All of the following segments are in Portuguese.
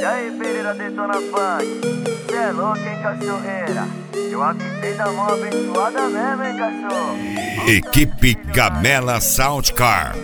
E aí, Pereira detona funk, cê é louco, hein, cachorreira? Eu avisei da mão abençoada mesmo, hein, cachorro? Equipe Gamela Soundcar.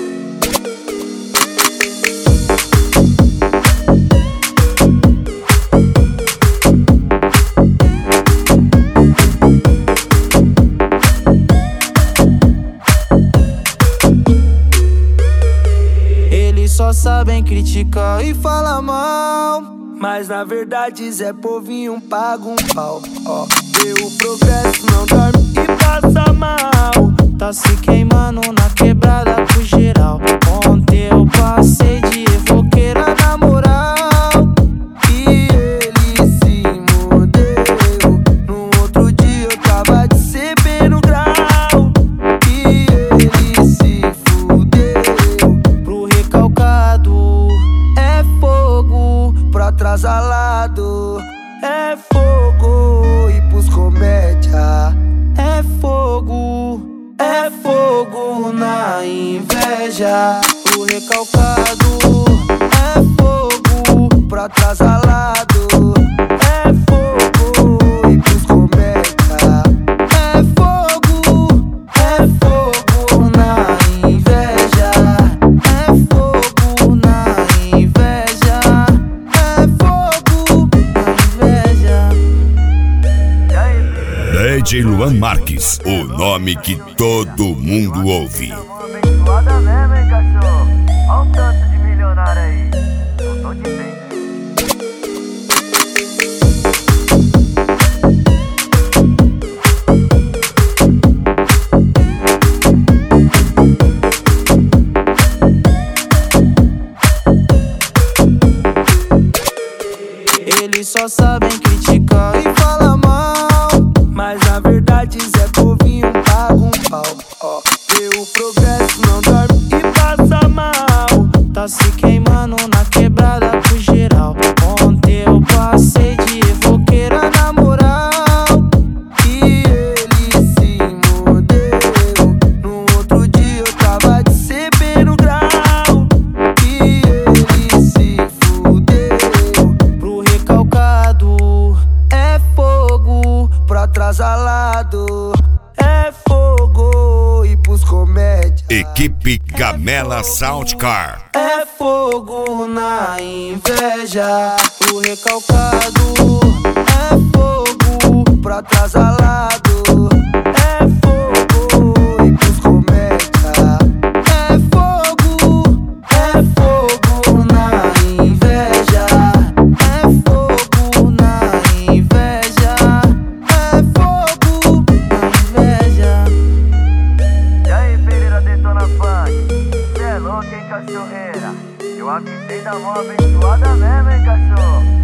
Eles só sabem criticar e falar mal, mas na verdade Zé Povinho paga um pau. Ó, vê o progresso, não dorme e passa mal. Tá se queimando na quebrada pro geral. Ontem eu passei de evoqueira na moral, e ele se mudeu. No outro dia eu tava de CB no grau, e ele se fudeu. Pro recalcado é fogo, pro atrasalado é fogo, e pros comédia é fogo na inveja. Pro recalcado é fogo, pro atrasalado é fogo, e pros comédia é fogo na inveja. É fogo na inveja. É fogo na inveja. DJ Luan Marques, o nome que todo mundo ouve. Abençoada mesmo, hein, cachorro? Olha o tanto de milionário aí. Não tô te entendendo. Eles só sabem criticar e falar mal, mas na verdade Zé Povinho paga um pau. Ó, vê o progresso, não dorme e passa mal. Tá se queimando na quebrada pro geral. Ontem eu passei de evoqueira na moral, e ele se mudeu. No outro dia eu tava de CB no grau, e ele se fudeu. Pro recalcado é fogo, pro atrasalado é fogo, e pros comédia Equipe Gamela Soundcar. é fogo na inveja. O recalcado é fogo, pro atrasalado é fogo, e pros comédia é fogo na inveja. É fogo na inveja. É fogo na inveja. E aí, Pereira detona funk, cê é louco, hein, cachorreira? Eu avisei da mão abençoada mesmo, hein, cachorro?